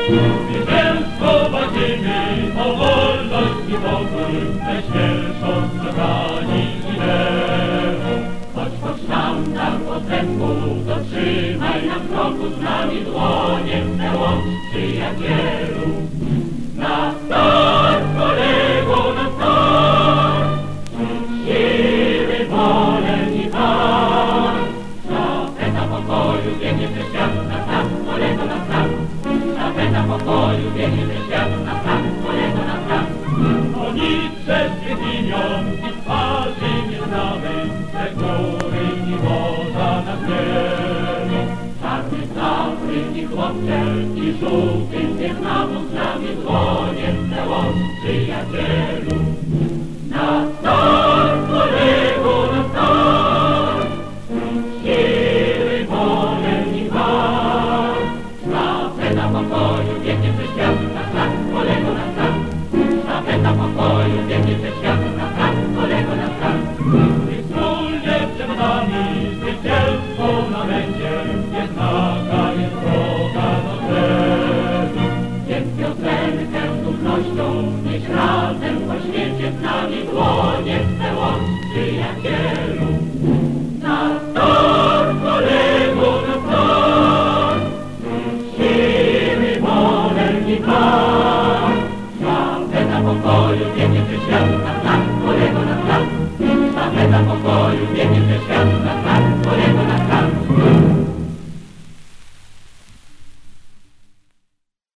Zwycięstwo walczymy o wolność i pokój, najśmielszą kochani ideą. Choć pod sztandar postępu, dotrzymaj nam kroku z nami dłonie, łącz przyjacielu. Na start, kolego, na start, siły, wolę i walk. Sztafeta pokoju biegnie przez świat, na start, kolego, na start. Sztafeta pokoju biegnie przez świat, na start, kolego, na start. Oni przez Wiedźmią i twarzy nie znamy, te góry i woda na zmierzch. Czarny z i chłopcze i żółty Wietnamu z nami dłonie, łącz przyjacielu. Na start, kolego, na start, siły, wolę i walk. Sztafeta pokoju biegnie przez świat, na start, kolego, na start. Sztafeta pokoju biegnie przez świat, na start, kolego, na start. I wspólnie przed nami zwycięstwo na będzie, jednaka jest droga do celu. Więc piosenkę z dumnością nieś razem po świecie z nami dłonie, łącz przyjacielu. Na start, kolego, na start, siły, wolę i walk. Sztafeta pokoju